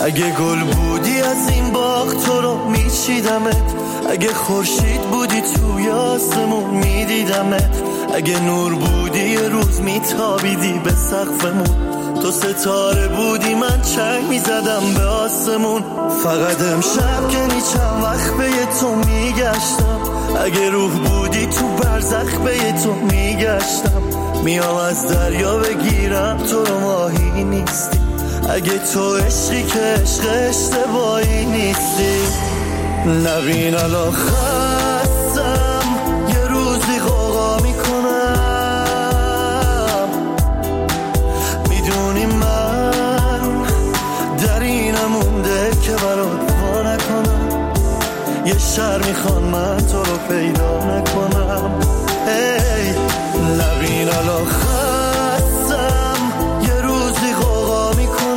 اگه گل بودی از این باغ تو رو میچیدمت، اگه خورشید بودی توی آسمون میدیدمت، اگه نور بودی یه روز میتابیدی به سقفمون، تو ستاره بودی من چنگ میزدم به آسمون. فقط امشب که چند وقت به تو میگشتم، اگه روح بودی تو برزخ به تو میگشتم، میام از دریا بگیرم تو رو ماهی نیستی، اگه تو عشقی که عشق اشتباهی نیستی. نبین الان خستم یه روزی غوغا میکنم، میدونی من در اینم مونده که برات وا نکنم، یه شهر میخوان من تو رو پیدا نکنم. ای نبین الان خستم یه روزی غوغا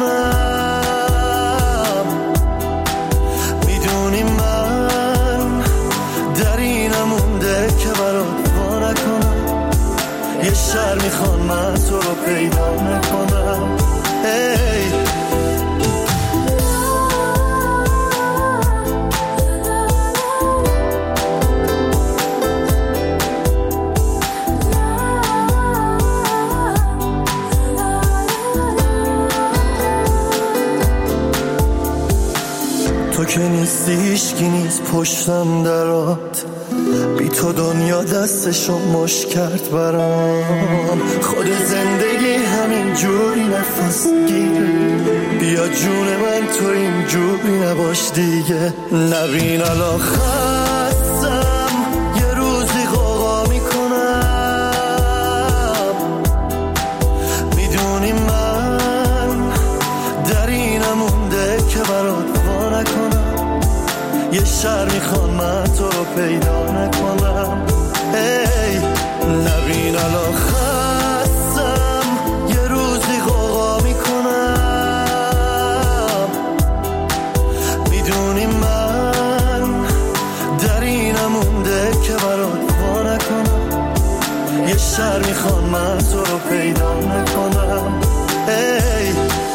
میکنم، میدونی من در اینم مونده که برات وا نکنم، یه شهر میخوان من تو رو پیدا نکنم. ای تو که نیستی هیچکی نیست پشتم درات، بی تو دنیا دستشو مش کرد برام، خود زندگی همین جوری نفس گیره، بیا جون من تو این جوری نباش دیگه. نبین الان خستم یه روزی غوغا میکنم، میدونی من در اینم مونده که برات نکنم، یه شهر میخوان من تو رو پیدا نکنم. ای نبین الان خستم یه روزی غوغا میکنم، میدونی من در اینم مونده که برات وا نکنم، یه شهر میخوان من تو رو پیدا نکنم. ای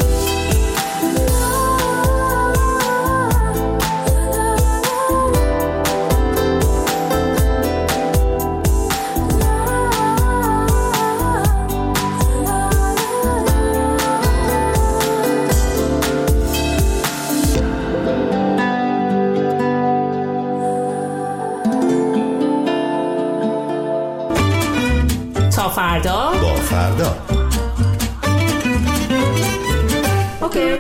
فردا با فردا اوکی.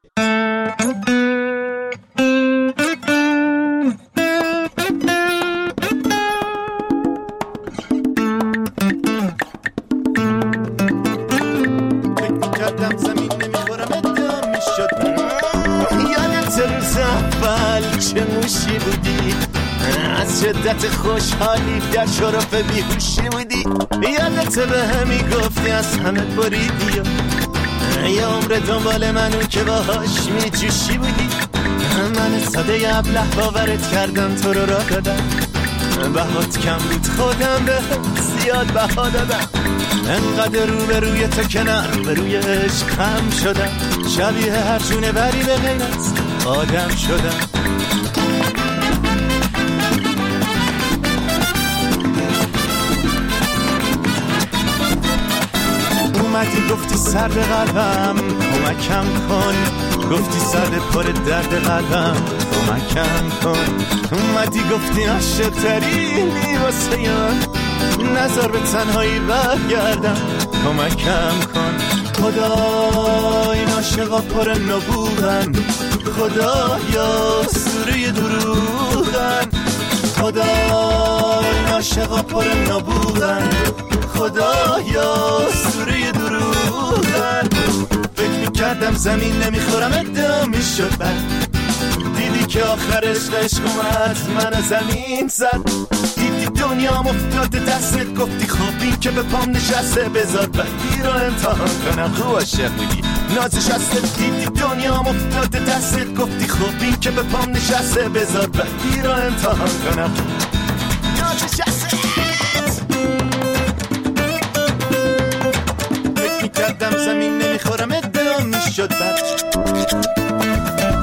کردم زمین نمیخورم ادام میشد، یادت روز اول چه موشی بودی، از شدت خوشحالی در شرف بیهوشی بودی، یادت به همی گفتی از همه بریدی، یه عمر دنبال منو که باهاش میجوشی بودی، من ساده ابله باورت کردم تو رو راه دادم، بهات کم بود خودم به زیاد بها دادم، انقدر رو به روی تو کنار به روی عشقم شدم، شبیه هر جونه بری به غیر از آدم شدم. اومدی گفتی سر به قلبم کمکم کن، گفتی سر پر درد قلبم کمکم کن، اومدی گفتی عاشق ترینی واسه من، نذار به تنهایی برگردم کمکم کن. خدا این عاشقا پر نبوغن، خدایا سوره دروغن، خدا این عاشقا پر نبوغن، خدایا سوره دروغن. فکر میکردم زمین نمیخورم ادام میشد، بعد دیدی که آخرش عشق اومد من زمین زد، دیدی دنیا افتاد دستت، گفتی خوبی که به پام نشسته، بذار بدی رو امتحان کنم، خوب عاشق بودی نازش هست، دیدی دنیا افتاد دستت، گفتی خوبی که به پام نشسته، بذار بدی رو امتحان کنم، نازش هست. فکر میکردم زمین نمیخورم ادام میشد، بعد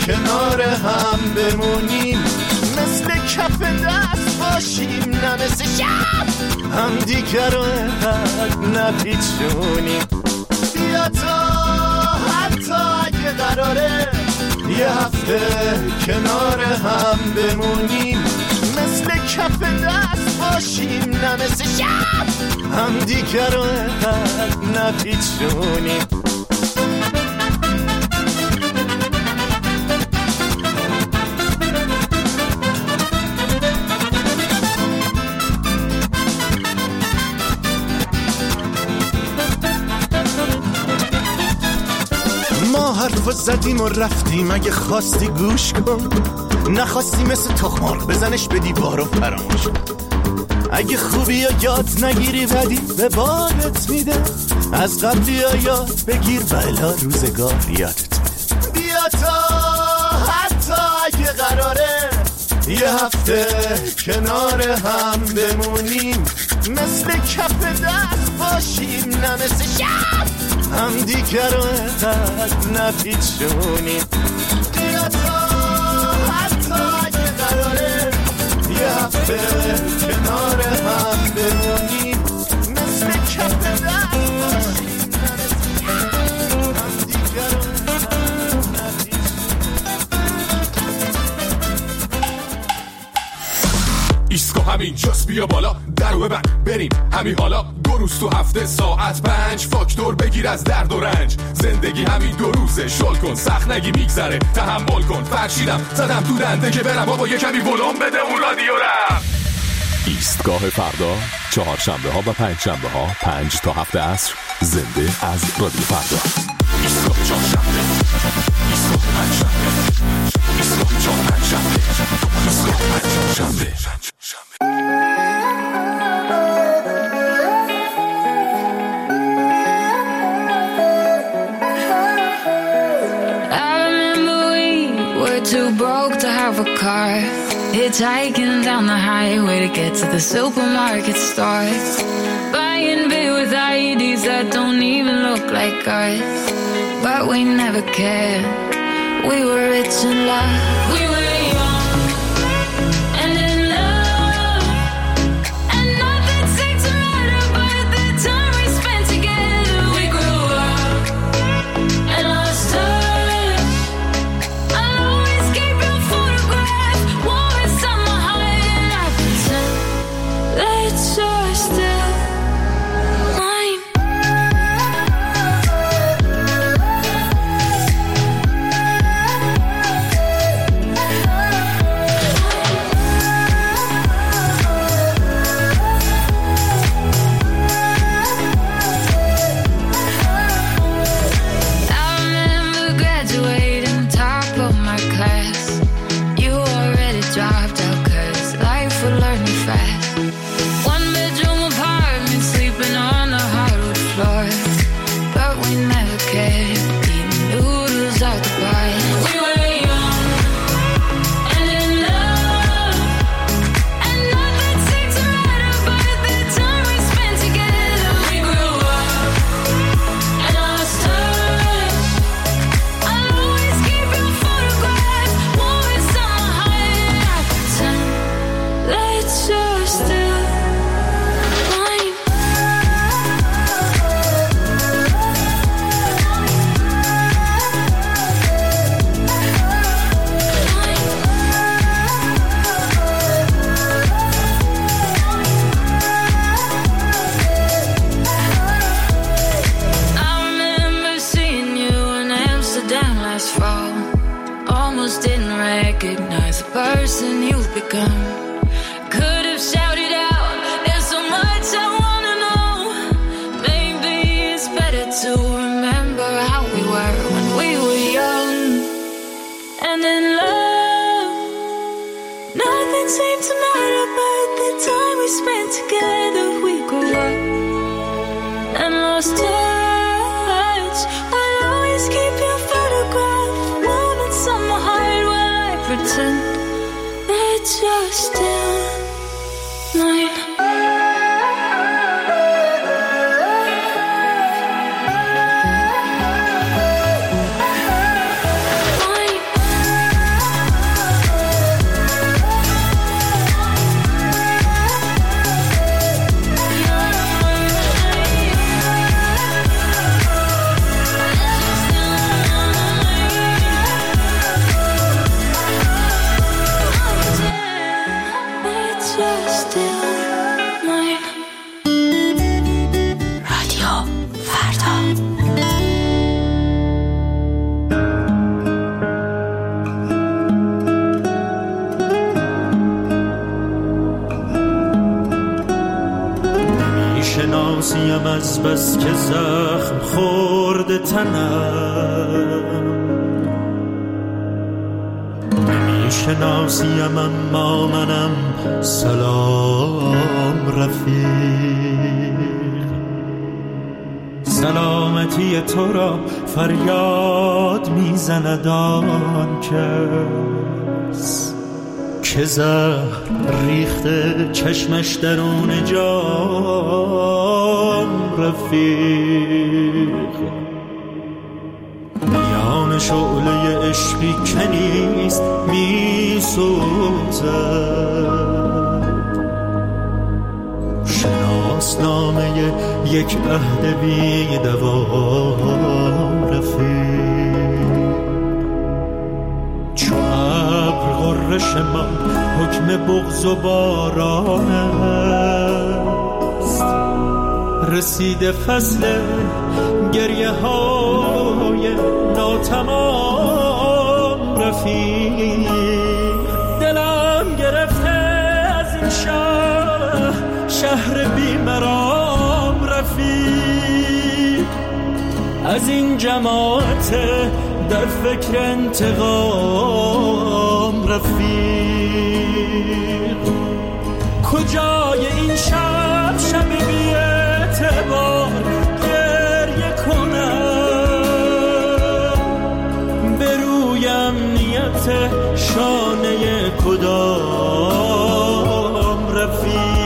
کنار هم بمونیم، مثل کف دست باشیم نه مثل شب هم دیگر رو اینقدر نپیچونیم. بیا تا حتی اگه قراره یه هفته کنار هم بمونیم، مثل کف دست باشیم نه مثل شب هم دیگر رو اینقدر نپیچونیم. ما حرف زدیم و رفتیم، اگه خواستی گوش کن، نخواستی مثل تخمارغ بزنش به دیوار و فراموش کن. اگه خوبی یا یاد نگیری بدی به بالت میده، از قبلی یا یاد بگیر بلا روزگار یادت میده. بیا تا حتی اگه قراره یه هفته کنار هم بمونیم، مثل کف دست باشیم نه مثل شب هم دیگر رو اینقدر نپیچونیم. بیا تا حتی اگه قراره یه هفته کنار هم بمونیم، مثل کف دست باشیم نه مثل شب هم دیگر رو اینقدر نپیچونیم. ایسکو همین جاست، بیا بالا درو ببند بریم همین حالا. 2 روز تو هفته ساعت 5 فاکتور بگیر از درد و رنج. زندگی همین 2 روزه، شل کن سخت نگی میگذره، تحمل کن. فرشیدم زدم تو دنده که برم بابا یه کمی ولوم بده اون رادیو رم. ایستگاه فردا، 4 شنبه ها و 5 شنبه ها 5 تا 7 عصر، زنده از رادیو فردا. ایستگاه 4 شنبه، ایستگاه 5 شنبه، ایستگاه 4 5 شنبه، ایستگاه 5 شنبه. Too broke to have a car, hitchhiking down the highway to get to the supermarket store, buying beer with IDs that don't even look like ours. But we never cared. We were rich in love. We were young and in love, and nothing seemed to matter but the time we spent together. We grew up and lost touch. نشینم از بس که زخم خورده تنم، نمیشناسیم اما منم سلام رفیق. سلامتی تو را فریاد میزند آن کس که زهر ریخته چشمش درون جام رفیق. میان شعله عشقی که نیست میسوزد، شناسنامه یک عهد بی دوام رفیق. چو ابر غرش ما حکم بغض و باران است، رسیده فصل گریه های ناتمام رفیق. دلم گرفته از این شهر بیمرام رفیق، از این جماعت در فکر انتقام رفیق. کجای این شب بی اعتبار گریه کنم، به روی امنیت شانه کدام رفیق.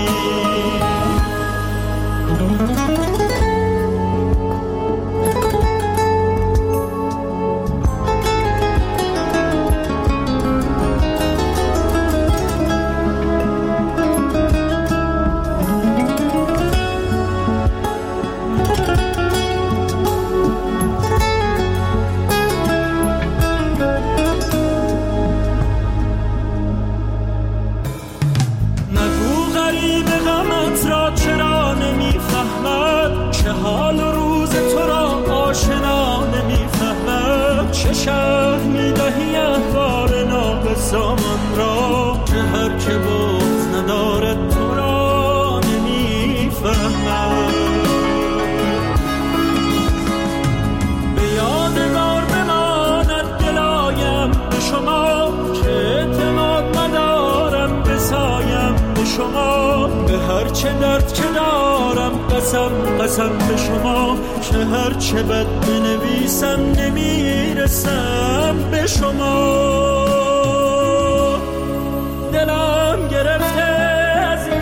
حال و روز تو را آشنا نمیفهمم، چه شرح میدهی احوال نابسامان را که هر که بغض ندارد تو را نمیفهمم. به یادگار بماند دلایم به شما که اعتماد ندارم بسایم به شما، به هر چه درد که دارم قسم به شما که هر چه بد بنویسم نمیرسم به شما. دلم گرفته از این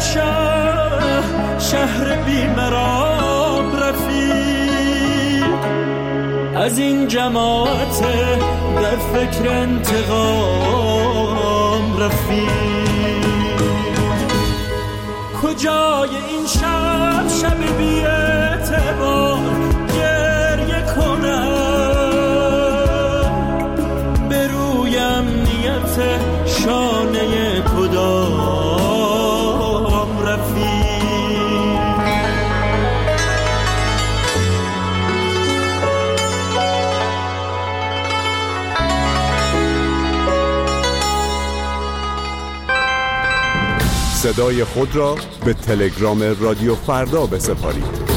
شهر بیمرام رفیق، از این جماعت در فکر انتقام رفیق. کجای این شب بی اعتبار گریه کنم، به روی امنیت شانه کدام رفیق. صدای خود را به تلگرام رادیو فردا بسپارید.